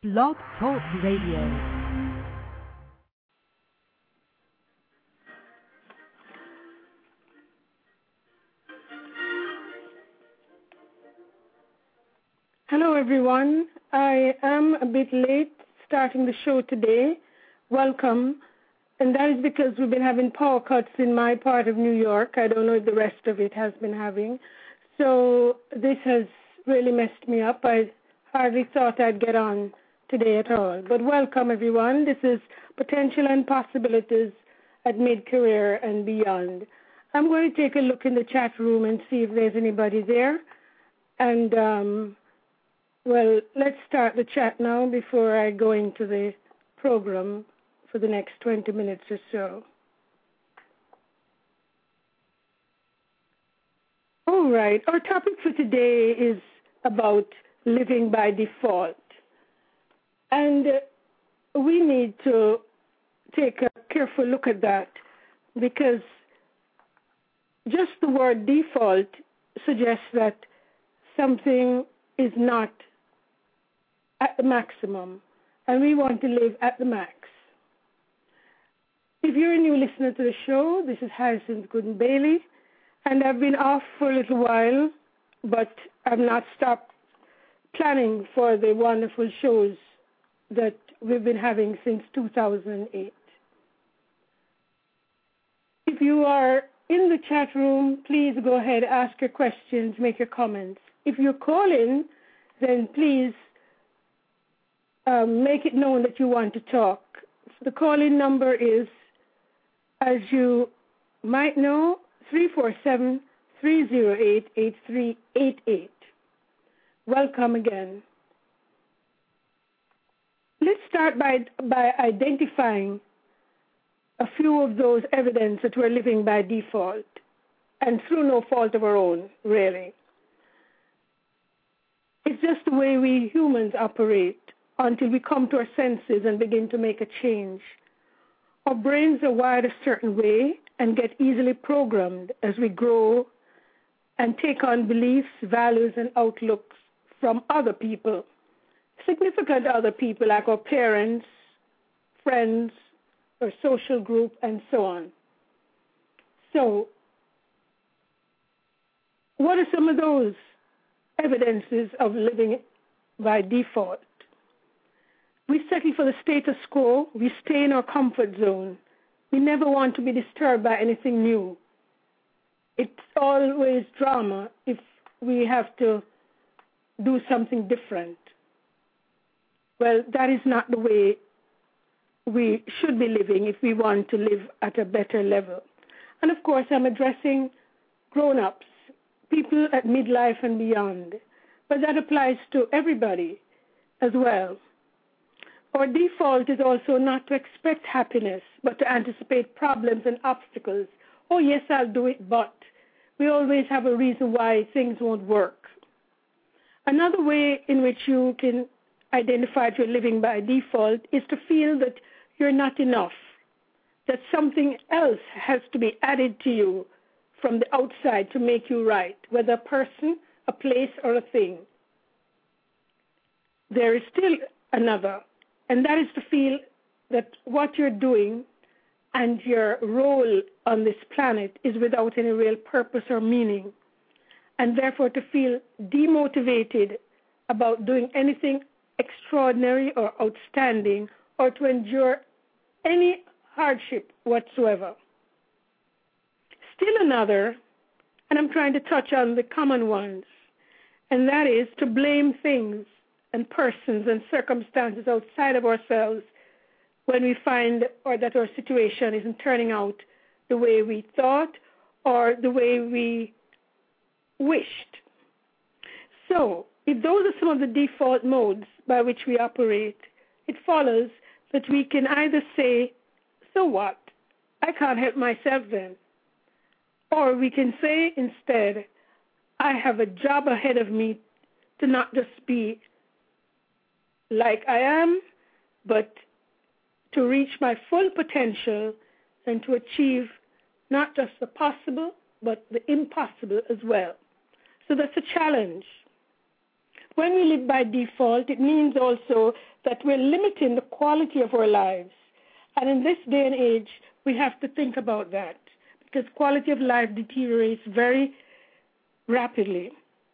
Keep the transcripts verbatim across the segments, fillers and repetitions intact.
Blog Talk Radio. Hello, everyone. I am a bit late starting the show today. Welcome. And that is because we've been having power cuts in my part of New York. I don't know if the rest of it has been having. So this has really messed me up. I hardly thought I'd get on today at all. But welcome, everyone. This is Potential and Possibilities at Mid-Career and Beyond. I'm going to take a look in the chat room and see if there's anybody there. And, um... Well, let's start the chat now before I go into the program for the next twenty minutes or so. All right, our topic for today is about living by default. And uh, we need to take a careful look at that because just the word default suggests that something is not at the maximum, and we want to live at the max. If you're a new listener to the show, this is Harrison Gooden Bailey, and I've been off for a little while, but I've not stopped planning for the wonderful shows that we've been having since two thousand eight. If you are in the chat room, please go ahead, ask your questions, make your comments. If you call in, then please Um, make it known that you want to talk. The call-in number is, as you might know, three four seven, three zero eight, eight three eight eight. Welcome again. Let's start by, by identifying a few of those evidence that we're living by default, and through no fault of our own, really. It's just the way we humans operate until we come to our senses and begin to make a change. Our brains are wired a certain way and get easily programmed as we grow and take on beliefs, values, and outlooks from other people, significant other people like our parents, friends, our social group, and so on. So, what are some of those evidences of living by default? We settle for the status quo. We stay in our comfort zone. We never want to be disturbed by anything new. It's always drama if we have to do something different. Well, that is not the way we should be living if we want to live at a better level. And, of course, I'm addressing grown-ups, people at midlife and beyond. But that applies to everybody as well. Our default is also not to expect happiness, but to anticipate problems and obstacles. Oh, yes, I'll do it, but we always have a reason why things won't work. Another way in which you can identify that you're living by default is to feel that you're not enough, that something else has to be added to you from the outside to make you right, whether a person, a place, or a thing. There is still another. And that is to feel that what you're doing and your role on this planet is without any real purpose or meaning, and therefore to feel demotivated about doing anything extraordinary or outstanding or to endure any hardship whatsoever. Still another, and I'm trying to touch on the common ones, and that is to blame things and persons and circumstances outside of ourselves when we find or that our situation isn't turning out the way we thought or the way we wished. So, if those are some of the default modes by which we operate, it follows that we can either say, so what? I can't help myself then. Or we can say instead, I have a job ahead of me to not just be like I am, but to reach my full potential and to achieve not just the possible, but the impossible as well. So that's a challenge. When we live by default, it means also that we're limiting the quality of our lives. And in this day and age, we have to think about that because quality of life deteriorates very rapidly.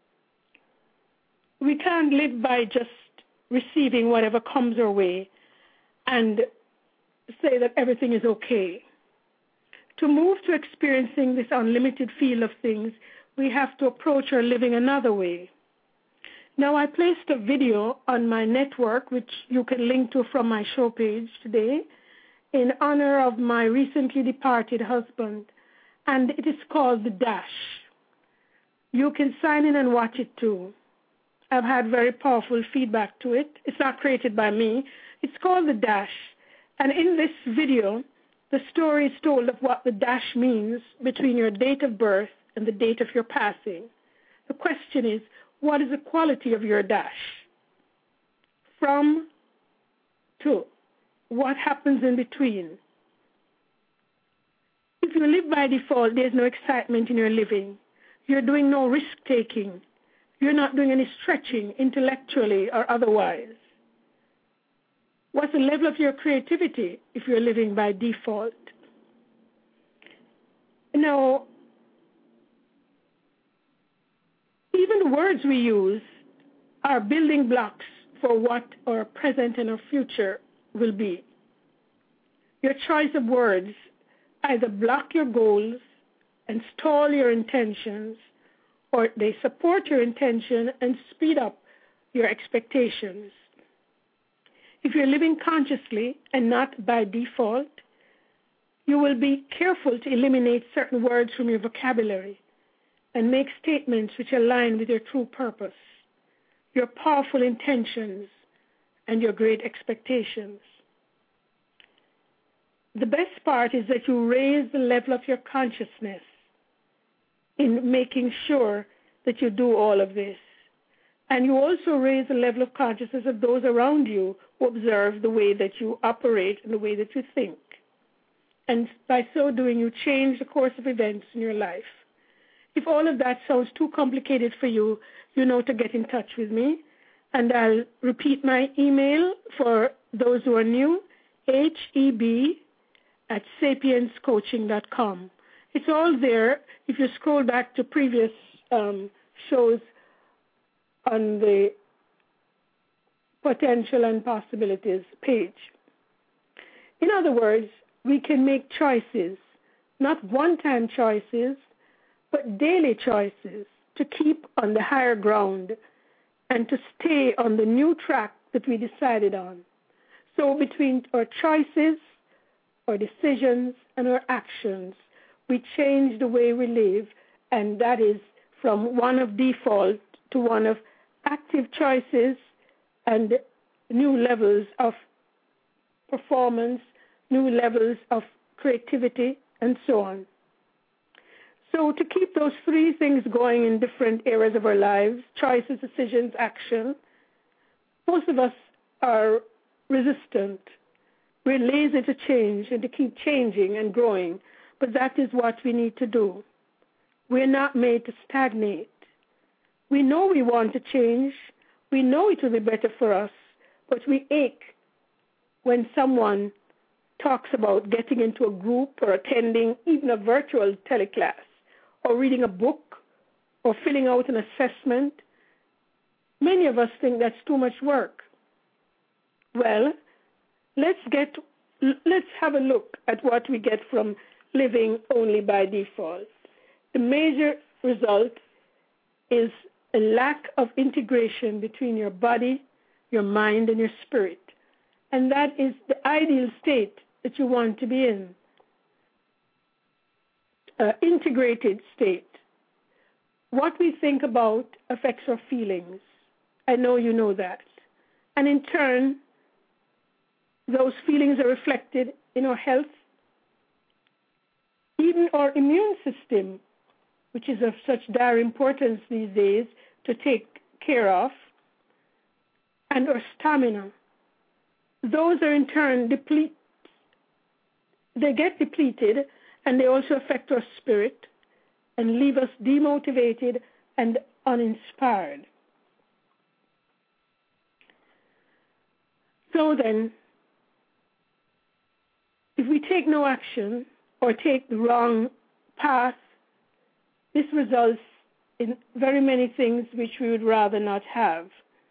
We can't live by just receiving whatever comes our way and say that everything is okay. To move to experiencing this unlimited field of things, we have to approach our living another way. Now, I placed a video on my network, which you can link to from my show page today, in honor of my recently departed husband, and it is called The Dash. You can sign in and watch it too. I've had very powerful feedback to it. It's not created by me. It's called The Dash. And in this video, the story is told of what the dash means between your date of birth and the date of your passing. The question is, what is the quality of your dash? From to. What happens in between? If you live by default, there's no excitement in your living. You're doing no risk-taking. You're not doing any stretching intellectually or otherwise. What's the level of your creativity if you're living by default? Now, even the words we use are building blocks for what our present and our future will be. Your choice of words either block your goals and stall your intentions, or they support your intention and speed up your expectations. If you're living consciously and not by default, you will be careful to eliminate certain words from your vocabulary and make statements which align with your true purpose, your powerful intentions, and your great expectations. The best part is that you raise the level of your consciousness in making sure that you do all of this. And you also raise the level of consciousness of those around you who observe the way that you operate and the way that you think. And by so doing, you change the course of events in your life. If all of that sounds too complicated for you, you know to get in touch with me. And I'll repeat my email for those who are new, H E B at sapiens coaching dot com. It's all there if you scroll back to previous um, shows on the potential and possibilities page. In other words, we can make choices, not one-time choices, but daily choices to keep on the higher ground and to stay on the new track that we decided on. So between our choices, our decisions, and our actions, we change the way we live, and that is from one of default to one of active choices and new levels of performance, new levels of creativity, and so on. So to keep those three things going in different areas of our lives, choices, decisions, action, most of us are resistant. We're lazy to change and to keep changing and growing, but that is what we need to do. We're not made to stagnate. We know we want to change. We know it will be better for us, but we ache when someone talks about getting into a group or attending even a virtual teleclass or reading a book or filling out an assessment. Many of us think that's too much work. Well, let's get let's have a look at what we get from living only by default. The major result is a lack of integration between your body, your mind, and your spirit. And that is the ideal state that you want to be in. Uh, integrated state. What we think about affects our feelings. I know you know that. And in turn, those feelings are reflected in our health, even our immune system, which is of such dire importance these days to take care of, and our stamina. Those are in turn deplete. They get depleted, and they also affect our spirit and leave us demotivated and uninspired. So then, if we take no action or take the wrong path, this results in very many things which we would rather not have.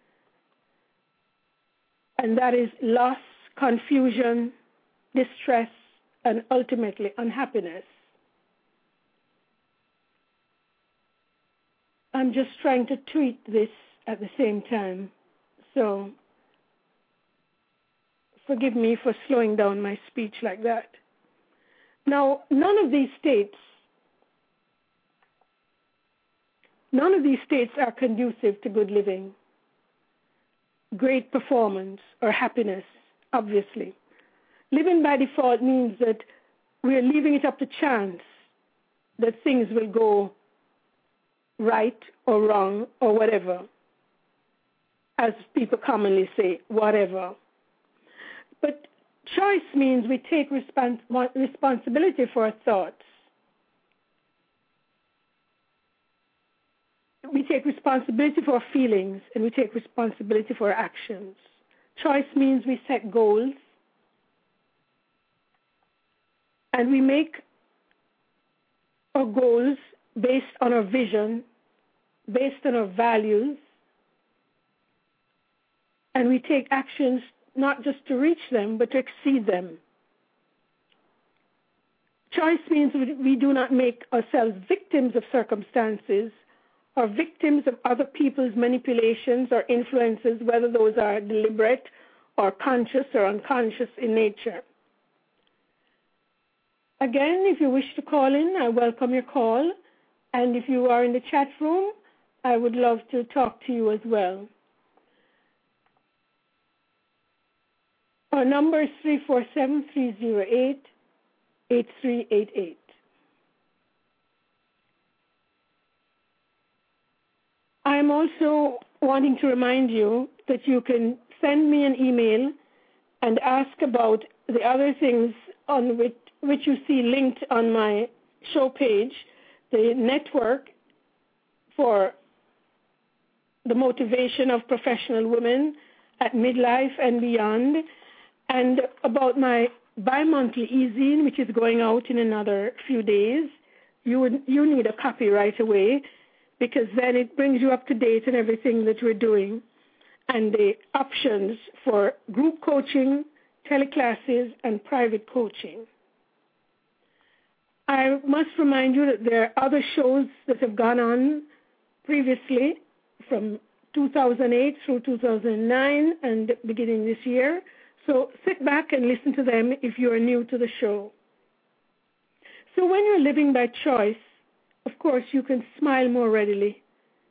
And that is loss, confusion, distress, and ultimately unhappiness. I'm just trying to tweet this at the same time, so forgive me for slowing down my speech like that. Now, none of these states, none of these states are conducive to good living, great performance, or happiness, obviously. Living by default means that we're leaving it up to chance that things will go right or wrong or whatever, as people commonly say, whatever. But choice means we take respons- responsibility for our thoughts. We take responsibility for our feelings, and we take responsibility for our actions. Choice means we set goals, and we make our goals based on our vision, based on our values, and we take actions not just to reach them, but to exceed them. Choice means we do not make ourselves victims of circumstances or victims of other people's manipulations or influences, whether those are deliberate or conscious or unconscious in nature. Again, if you wish to call in, I welcome your call. And if you are in the chat room, I would love to talk to you as well. Our number is three four seven, three zero eight, eight three eight eight. I am also wanting to remind you that you can send me an email and ask about the other things on which, which you see linked on my show page, the network for the motivation of professional women at midlife and beyond, and about my bi-monthly e-zine, which is going out in another few days. You would, you need a copy right away, because then it brings you up to date on everything that we're doing and the options for group coaching, teleclasses, and private coaching. I must remind you that there are other shows that have gone on previously from two thousand eight through two thousand nine and beginning this year. So sit back and listen to them if you are new to the show. So when you're living by choice, of course, you can smile more readily.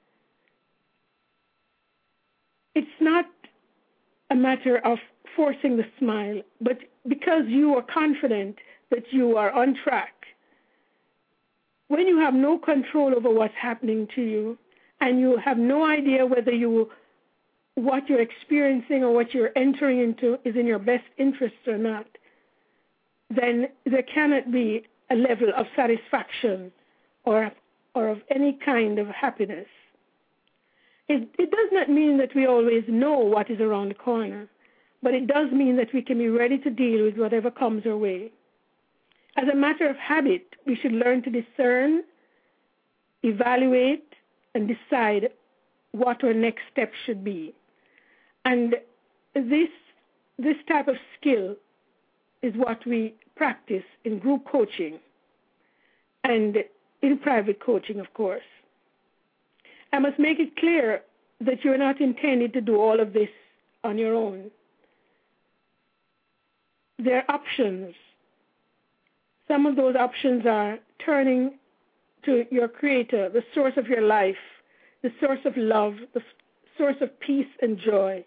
It's not a matter of forcing the smile, but because you are confident that you are on track. When you have no control over what's happening to you, and you have no idea whether you, what you're experiencing or what you're entering into is in your best interest or not, then there cannot be a level of satisfaction or, or of any kind of happiness. It, it does not mean that we always know what is around the corner, but it does mean that we can be ready to deal with whatever comes our way. As a matter of habit, we should learn to discern, evaluate, and decide what our next step should be. And this, this type of skill is what we practice in group coaching and in private coaching, of course. I must make it clear that you're not intended to do all of this on your own. There are options. Some of those options are turning to your Creator, the source of your life, the source of love, the source of peace and joy.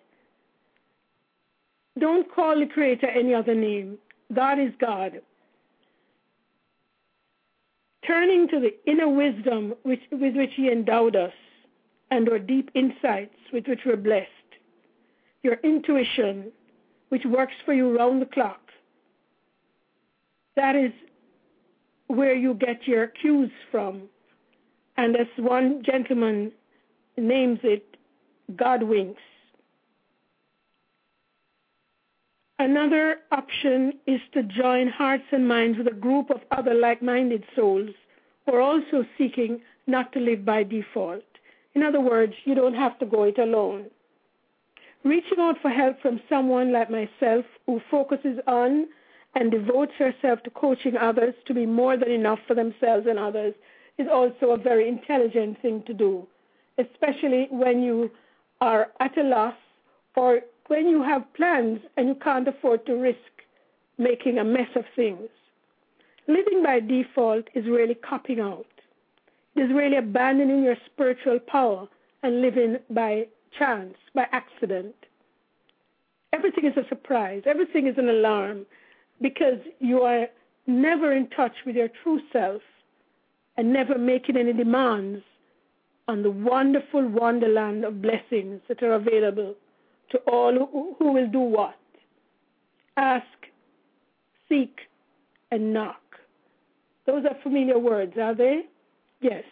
Don't call the Creator any other name. God is God. Turning to the inner wisdom which, with which He endowed us and our deep insights with which we're blessed, your intuition, which works for you round the clock. That is where you get your cues from. And as one gentleman names it, God winks. Another option is to join hearts and minds with a group of other like-minded souls who are also seeking not to live by default. In other words, you don't have to go it alone. Reaching out for help from someone like myself who focuses on and devotes herself to coaching others to be more than enough for themselves and others is also a very intelligent thing to do, especially when you are at a loss or when you have plans and you can't afford to risk making a mess of things. Living by default is really copping out. It is really abandoning your spiritual power and living by chance, by accident. Everything is a surprise. Everything is an alarm because you are never in touch with your true self and never making any demands on the wonderful wonderland of blessings that are available to all who, who will do what? Ask, seek, and knock. Those are familiar words, are they? Yes.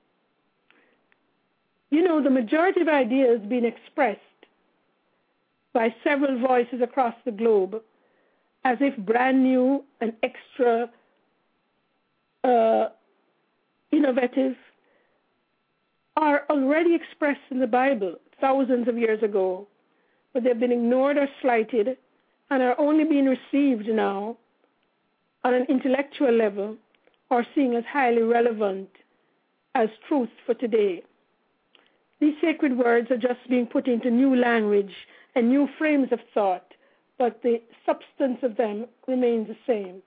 You know, the majority of ideas being expressed by several voices across the globe as if brand new and extra uh, innovative are already expressed in the Bible thousands of years ago, but they've been ignored or slighted and are only being received now on an intellectual level or seen as highly relevant as truth for today. These sacred words are just being put into new language and new frames of thought, but the substance of them remains the same.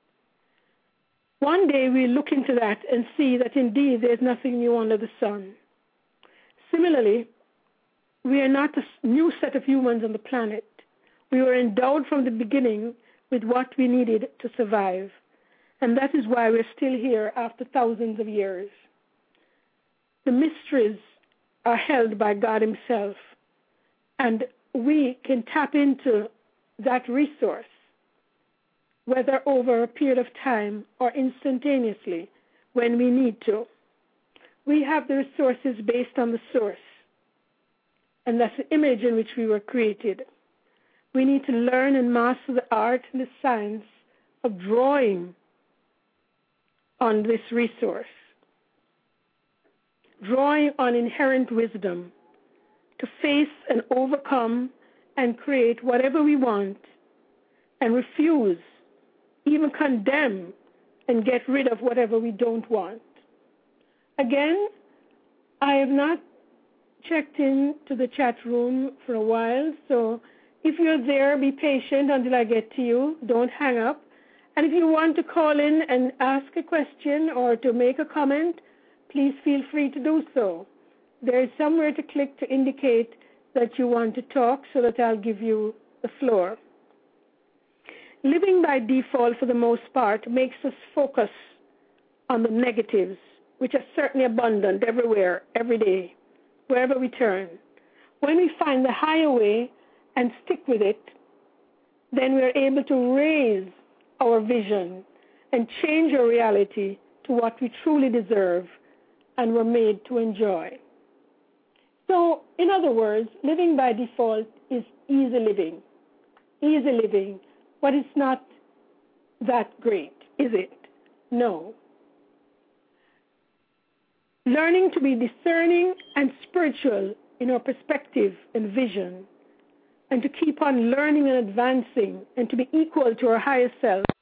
One day we'll look into that and see that indeed there's nothing new under the sun. Similarly, we are not a new set of humans on the planet. We were endowed from the beginning with what we needed to survive, and that is why we're still here after thousands of years. The mysteries are held by God himself, and we can tap into that resource, whether over a period of time or instantaneously when we need to. We have the resources based on the source, and that's the image in which we were created. We need to learn and master the art and the science of drawing on this resource, drawing on inherent wisdom to face and overcome and create whatever we want and refuse, even condemn, and get rid of whatever we don't want. Again, I have not checked in to the chat room for a while, so if you're there, be patient until I get to you. Don't hang up. And if you want to call in and ask a question or to make a comment, please feel free to do so. There is somewhere to click to indicate that you want to talk so that I'll give you the floor. Living by default, for the most part, makes us focus on the negatives, which are certainly abundant everywhere, every day, wherever we turn. When we find the higher way and stick with it, then we're able to raise our vision and change our reality to what we truly deserve and were made to enjoy. So, in other words, living by default is easy living. Easy living, but it's not that great, is it? No. Learning to be discerning and spiritual in our perspective and vision, and to keep on learning and advancing, and to be equal to our higher self,